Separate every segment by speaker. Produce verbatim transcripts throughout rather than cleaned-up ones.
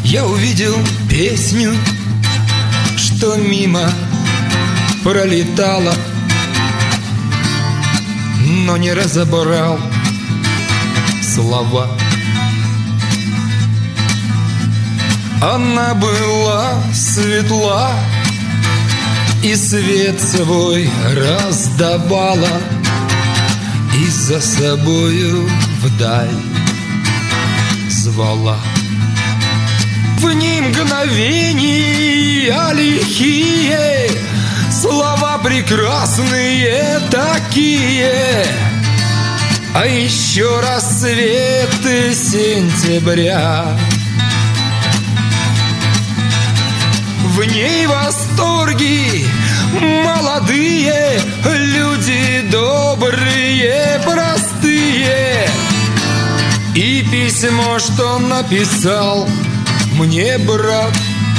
Speaker 1: я увидел песню, что мимо пролетала, но не разобрал слова. Она была светла и свет свой раздавала, и за собою вдаль звала. В ней мгновения лихие, слова прекрасные такие, а еще рассветы сентября. В ней восторги молодые, люди добрые, простые, и письмо, что написал мне брат.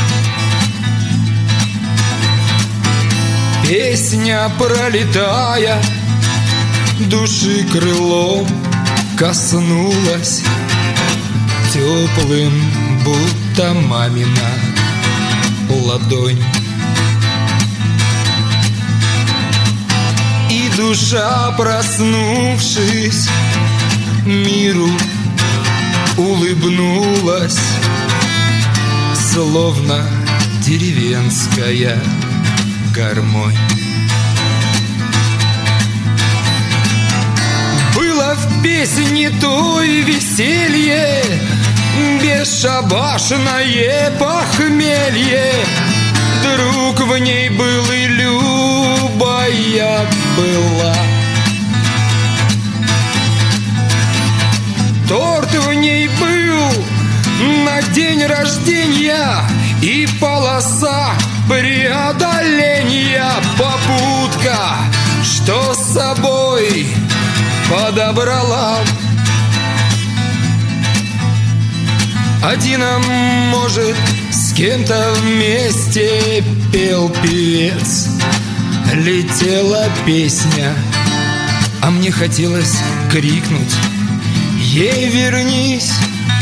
Speaker 1: Песня, пролетая, души крылом коснулась, теплым, будто мамина ладонь. И душа, проснувшись, миру улыбнулась, словно деревенская гармонь. Было в песне той веселье, бесшабашное похмелье. Друг в ней был и любая была. Торт в ней был на день рождения и полоса преодоления. Попутка, что с собой подобрала. Один, а может, с кем-то вместе пел певец. Летела песня, а мне хотелось крикнуть: ей вернись.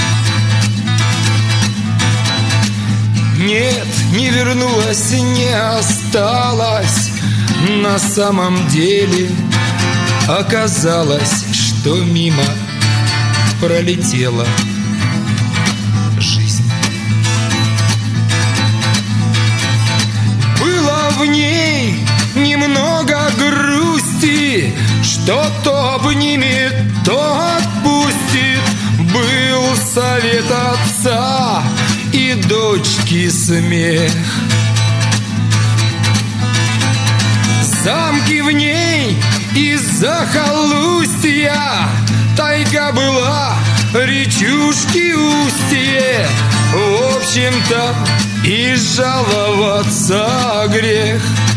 Speaker 1: Нет, не вернулась, не осталась. На самом деле оказалось, что мимо пролетела жизнь. Было в ней немного грусти, что то обнимет, то отпустит. Был совет отца и дочки смех. Замки в ней из захолустья, тайга была, речушки устье. В общем-то и жаловаться грех.